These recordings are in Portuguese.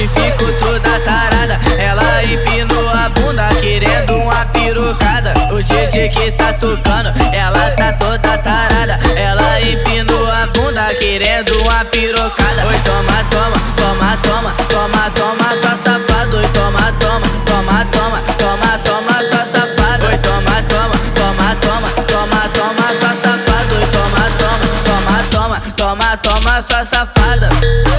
e fico toda tarada. Ela empinou a bunda querendo uma pirocada. O DJ que tá tocando, ela tá toda tarada. Ela empinou a bunda querendo uma pirocada. Oi, toma, toma, toma, toma, toma, toma, só safado. Oi, toma, toma, toma, toma, toma, toma, só safado. Oi, toma, toma, toma, toma, toma, toma, só safado. Oi, toma, toma, toma, toma, toma, toma, só safada.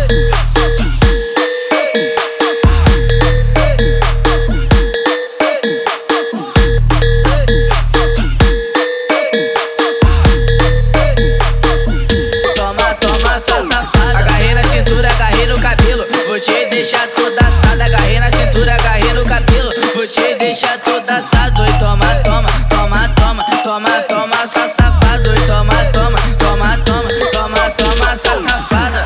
Agarrei na cintura, agarrei no cabelo, vou te deixar toda assada. Agarrei na cintura, agarrei no cabelo, vou te deixar toda assada. Oi, toma, toma, toma, toma, toma, toma, só safado. Oi, toma, toma, toma, toma, toma, toma, só safada.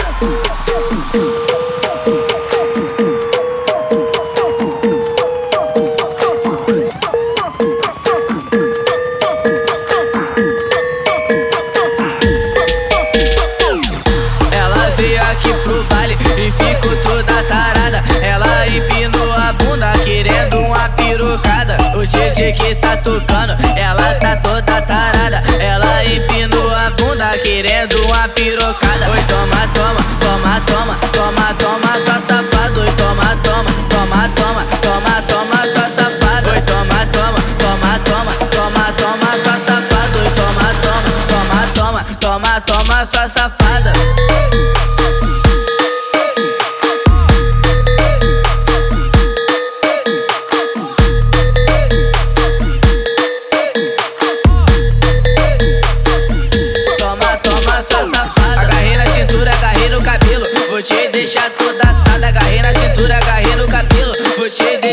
Veio aqui pro baile e ficou toda tarada. Ela empinou a bunda querendo uma pirocada. O DJ que tá tocando, ela tá toda tarada. Ela empinou a bunda querendo uma pirocada. Oi, toma, toma, toma, toma, toma, toma, só safado. Oi, toma, toma, toma, toma, toma, toma, só safado. Oi, toma, toma, toma, toma, toma, toma, só safado. Oi, toma, toma, toma, toma, toma, toma, só safada. Agarrei na cintura, agarrei no cabelo, vou te deixar toda assada. Agarrei na cintura, agarrei no cabelo, vou te deixar